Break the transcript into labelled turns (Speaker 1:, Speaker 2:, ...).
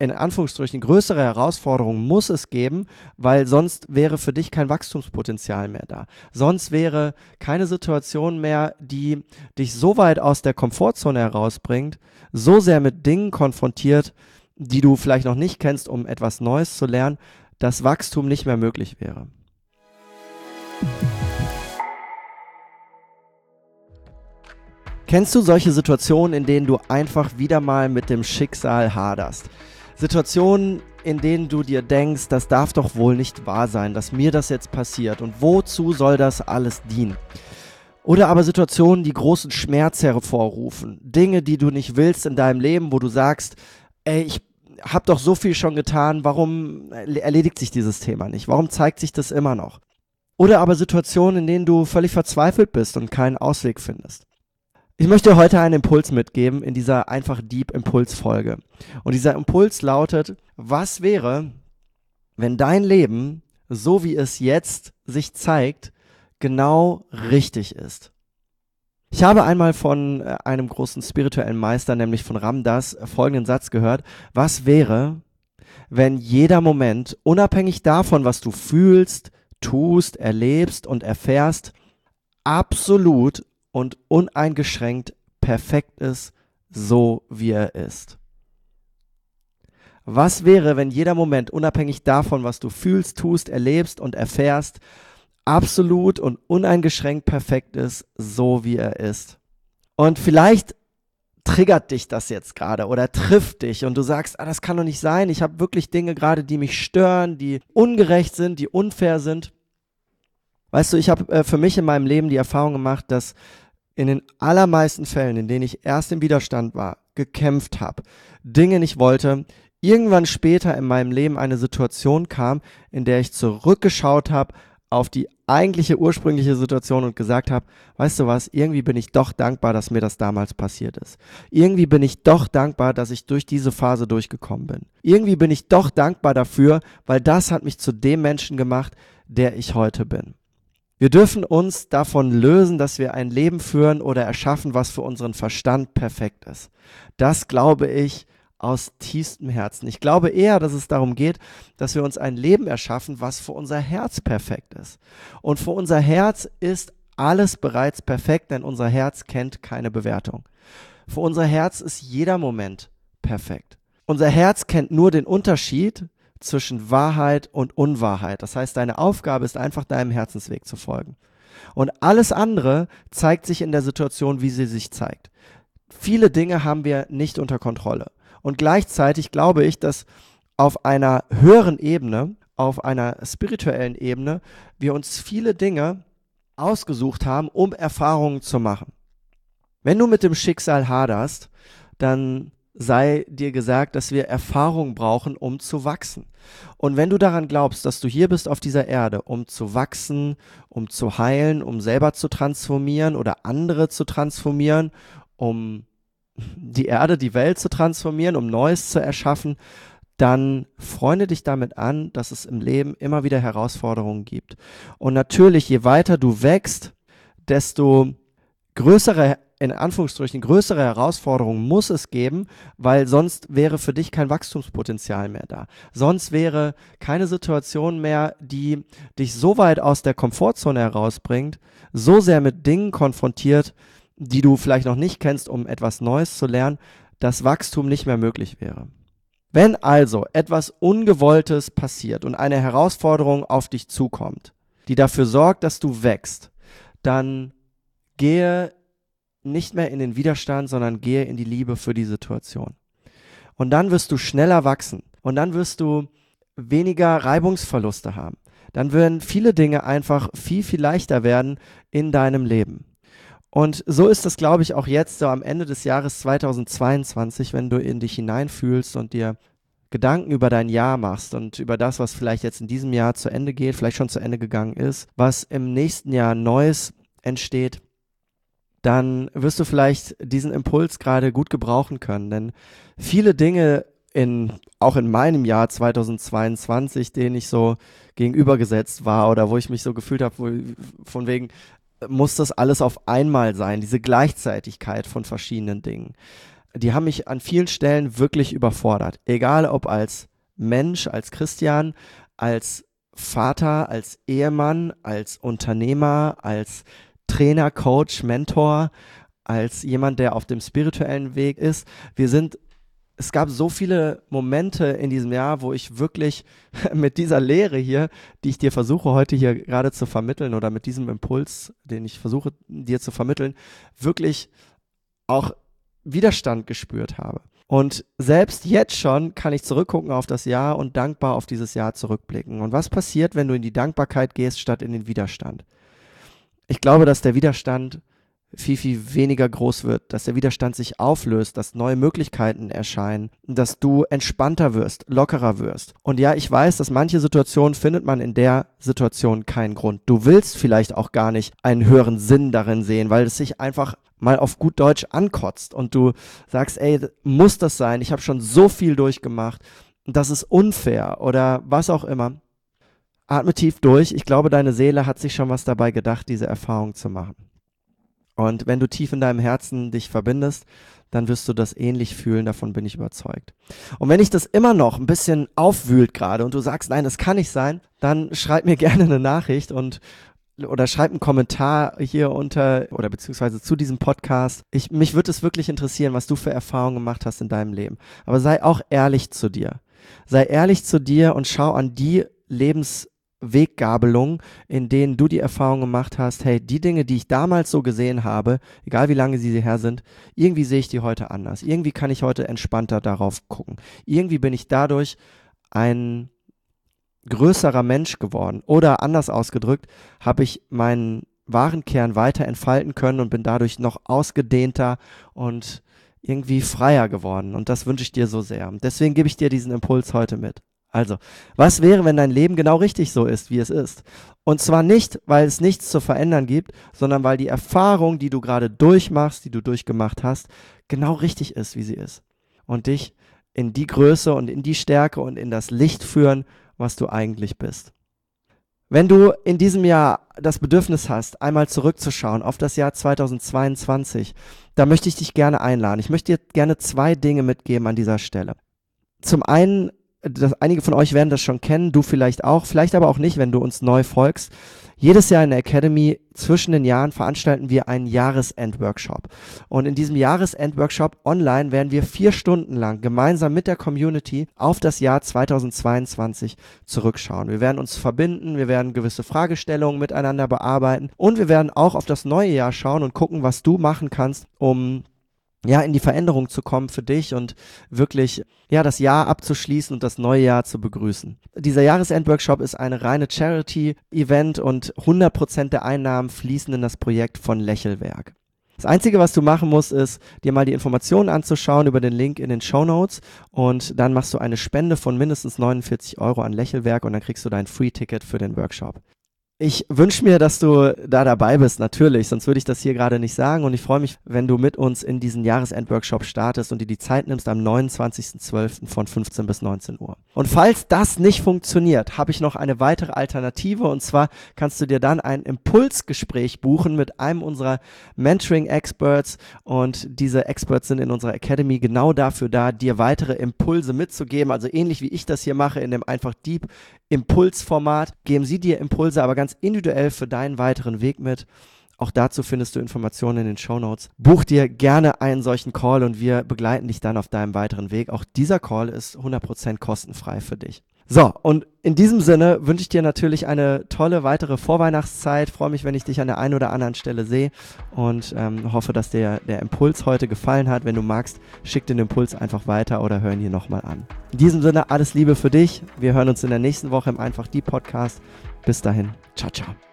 Speaker 1: in Anführungsstrichen größere Herausforderung muss es geben, weil sonst wäre für dich kein Wachstumspotenzial mehr da. Sonst wäre keine Situation mehr, die dich so weit aus der Komfortzone herausbringt, so sehr mit Dingen konfrontiert, die du vielleicht noch nicht kennst, um etwas Neues zu lernen, dass Wachstum nicht mehr möglich wäre. Kennst du solche Situationen, in denen du einfach wieder mal mit dem Schicksal haderst? Situationen, in denen du dir denkst, das darf doch wohl nicht wahr sein, dass mir das jetzt passiert und wozu soll das alles dienen? Oder aber Situationen, die großen Schmerz hervorrufen, Dinge, die du nicht willst in deinem Leben, wo du sagst, ey, ich habe doch so viel schon getan, warum erledigt sich dieses Thema nicht? Warum zeigt sich das immer noch? Oder aber Situationen, in denen du völlig verzweifelt bist und keinen Ausweg findest. Ich möchte dir heute einen Impuls mitgeben in dieser einfach Deep Impuls-Folge. Und dieser Impuls lautet, was wäre, wenn dein Leben, so wie es jetzt sich zeigt, genau richtig ist? Ich habe einmal von einem großen spirituellen Meister, nämlich von Ram Dass, folgenden Satz gehört. Was wäre, wenn jeder Moment, unabhängig davon, was du fühlst, tust, erlebst und erfährst, absolut und uneingeschränkt perfekt ist, so wie er ist? Was wäre, wenn jeder Moment, unabhängig davon, was du fühlst, tust, erlebst und erfährst, absolut und uneingeschränkt perfekt ist, so wie er ist? Und vielleicht triggert dich das jetzt gerade oder trifft dich und du sagst, das kann doch nicht sein, ich habe wirklich Dinge gerade, die mich stören, die ungerecht sind, die unfair sind. Weißt du, ich habe für mich in meinem Leben die Erfahrung gemacht, dass in den allermeisten Fällen, in denen ich erst im Widerstand war, gekämpft habe, Dinge nicht wollte, irgendwann später in meinem Leben eine Situation kam, in der ich zurückgeschaut habe auf die eigentliche ursprüngliche Situation und gesagt habe, weißt du was, irgendwie bin ich doch dankbar, dass mir das damals passiert ist. Irgendwie bin ich doch dankbar, dass ich durch diese Phase durchgekommen bin. Irgendwie bin ich doch dankbar dafür, weil das hat mich zu dem Menschen gemacht, der ich heute bin. Wir dürfen uns davon lösen, dass wir ein Leben führen oder erschaffen, was für unseren Verstand perfekt ist. Das glaube ich aus tiefstem Herzen. Ich glaube eher, dass es darum geht, dass wir uns ein Leben erschaffen, was für unser Herz perfekt ist. Und für unser Herz ist alles bereits perfekt, denn unser Herz kennt keine Bewertung. Für unser Herz ist jeder Moment perfekt. Unser Herz kennt nur den Unterschied zwischen Wahrheit und Unwahrheit. Das heißt, deine Aufgabe ist einfach, deinem Herzensweg zu folgen. Und alles andere zeigt sich in der Situation, wie sie sich zeigt. Viele Dinge haben wir nicht unter Kontrolle. Und gleichzeitig glaube ich, dass auf einer höheren Ebene, auf einer spirituellen Ebene, wir uns viele Dinge ausgesucht haben, um Erfahrungen zu machen. Wenn du mit dem Schicksal haderst, dann sei dir gesagt, dass wir Erfahrung brauchen, um zu wachsen. Und wenn du daran glaubst, dass du hier bist auf dieser Erde, um zu wachsen, um zu heilen, um selber zu transformieren oder andere zu transformieren, um die Erde, die Welt zu transformieren, um Neues zu erschaffen, dann freunde dich damit an, dass es im Leben immer wieder Herausforderungen gibt. Und natürlich, je weiter du wächst, desto größere, in Anführungsstrichen, größere Herausforderungen muss es geben, weil sonst wäre für dich kein Wachstumspotenzial mehr da. Sonst wäre keine Situation mehr, die dich so weit aus der Komfortzone herausbringt, so sehr mit Dingen konfrontiert, die du vielleicht noch nicht kennst, um etwas Neues zu lernen, dass Wachstum nicht mehr möglich wäre. Wenn also etwas Ungewolltes passiert und eine Herausforderung auf dich zukommt, die dafür sorgt, dass du wächst, dann gehe nicht mehr in den Widerstand, sondern gehe in die Liebe für die Situation. Und dann wirst du schneller wachsen und dann wirst du weniger Reibungsverluste haben. Dann werden viele Dinge einfach viel, viel leichter werden in deinem Leben. Und so ist es, glaube ich, auch jetzt so am Ende des Jahres 2022, wenn du in dich hineinfühlst und dir Gedanken über dein Jahr machst und über das, was vielleicht jetzt in diesem Jahr zu Ende geht, vielleicht schon zu Ende gegangen ist, was im nächsten Jahr Neues entsteht, dann wirst du vielleicht diesen Impuls gerade gut gebrauchen können. Denn viele Dinge auch in meinem Jahr 2022, denen ich so gegenübergesetzt war oder wo ich mich so gefühlt habe, von wegen, muss das alles auf einmal sein, diese Gleichzeitigkeit von verschiedenen Dingen. die haben mich an vielen Stellen wirklich überfordert. Egal ob als Mensch, als Christian, als Vater, als Ehemann, als Unternehmer, als Trainer, Coach, Mentor, als jemand, der auf dem spirituellen Weg ist. Es gab so viele Momente in diesem Jahr, wo ich wirklich mit dieser Lehre hier, die ich dir versuche heute hier gerade zu vermitteln oder mit diesem Impuls, den ich versuche dir zu vermitteln, wirklich auch Widerstand gespürt habe. Und selbst jetzt schon kann ich zurückgucken auf das Jahr und dankbar auf dieses Jahr zurückblicken. Und was passiert, wenn du in die Dankbarkeit gehst, statt in den Widerstand? Ich glaube, dass der Widerstand viel, viel weniger groß wird, dass der Widerstand sich auflöst, dass neue Möglichkeiten erscheinen, dass du entspannter wirst, lockerer wirst. Und ja, ich weiß, dass manche Situationen findet man in der Situation keinen Grund. Du willst vielleicht auch gar nicht einen höheren Sinn darin sehen, weil es sich einfach mal auf gut Deutsch ankotzt und du sagst, ey, muss das sein? Ich habe schon so viel durchgemacht, das ist unfair oder was auch immer. Atme tief durch. Ich glaube, deine Seele hat sich schon was dabei gedacht, diese Erfahrung zu machen. Und wenn du tief in deinem Herzen dich verbindest, dann wirst du das ähnlich fühlen, davon bin ich überzeugt. Und wenn dich das immer noch ein bisschen aufwühlt gerade und du sagst, nein, das kann nicht sein, dann schreib mir gerne eine Nachricht oder schreib einen Kommentar hier unter oder beziehungsweise zu diesem Podcast. Mich würde es wirklich interessieren, was du für Erfahrungen gemacht hast in deinem Leben. Aber sei auch ehrlich zu dir. Sei ehrlich zu dir und schau an die Lebensweggabelungen, in denen du die Erfahrung gemacht hast, hey, die Dinge, die ich damals so gesehen habe, egal wie lange sie her sind, irgendwie sehe ich die heute anders. Irgendwie kann ich heute entspannter darauf gucken. Irgendwie bin ich dadurch ein größerer Mensch geworden. Oder anders ausgedrückt, habe ich meinen wahren Kern weiter entfalten können und bin dadurch noch ausgedehnter und irgendwie freier geworden. Und das wünsche ich dir so sehr. Deswegen gebe ich dir diesen Impuls heute mit. Also, was wäre, wenn dein Leben genau richtig so ist, wie es ist? Und zwar nicht, weil es nichts zu verändern gibt, sondern weil die Erfahrung, die du gerade durchmachst, die du durchgemacht hast, genau richtig ist, wie sie ist. Und dich in die Größe und in die Stärke und in das Licht führen, was du eigentlich bist. Wenn du in diesem Jahr das Bedürfnis hast, einmal zurückzuschauen auf das Jahr 2022, da möchte ich dich gerne einladen. Ich möchte dir gerne 2 Dinge mitgeben an dieser Stelle. Zum einen, einige von euch werden das schon kennen, du vielleicht auch, vielleicht aber auch nicht, wenn du uns neu folgst. Jedes Jahr in der Academy zwischen den Jahren veranstalten wir einen Jahresendworkshop. Und in diesem Jahresendworkshop online werden wir 4 Stunden lang gemeinsam mit der Community auf das Jahr 2022 zurückschauen. Wir werden uns verbinden, wir werden gewisse Fragestellungen miteinander bearbeiten und wir werden auch auf das neue Jahr schauen und gucken, was du machen kannst, um in die Veränderung zu kommen für dich und wirklich, das Jahr abzuschließen und das neue Jahr zu begrüßen. Dieser Jahresendworkshop ist eine reine Charity-Event und 100% der Einnahmen fließen in das Projekt von Lächelwerk. Das Einzige, was du machen musst, ist, dir mal die Informationen anzuschauen über den Link in den Shownotes und dann machst du eine Spende von mindestens 49 € an Lächelwerk und dann kriegst du dein Free-Ticket für den Workshop. Ich wünsche mir, dass du da dabei bist, natürlich, sonst würde ich das hier gerade nicht sagen und ich freue mich, wenn du mit uns in diesen Jahresendworkshop startest und dir die Zeit nimmst am 29.12. von 15 bis 19 Uhr. Und falls das nicht funktioniert, habe ich noch eine weitere Alternative und zwar kannst du dir dann ein Impulsgespräch buchen mit einem unserer Mentoring-Experts und diese Experts sind in unserer Academy genau dafür da, dir weitere Impulse mitzugeben, also ähnlich wie ich das hier mache in dem einfach Deep Impulsformat, geben sie dir Impulse, aber ganz individuell für deinen weiteren Weg mit. Auch dazu findest du Informationen in den Shownotes. Buch dir gerne einen solchen Call und wir begleiten dich dann auf deinem weiteren Weg. Auch dieser Call ist 100% kostenfrei für dich. So, und in diesem Sinne wünsche ich dir natürlich eine tolle weitere Vorweihnachtszeit. Freue mich, wenn ich dich an der einen oder anderen Stelle sehe und hoffe, dass dir der Impuls heute gefallen hat. Wenn du magst, schick den Impuls einfach weiter oder hör ihn hier nochmal an. In diesem Sinne, alles Liebe für dich. Wir hören uns in der nächsten Woche im Einfach Deep Podcast. Bis dahin, ciao, ciao.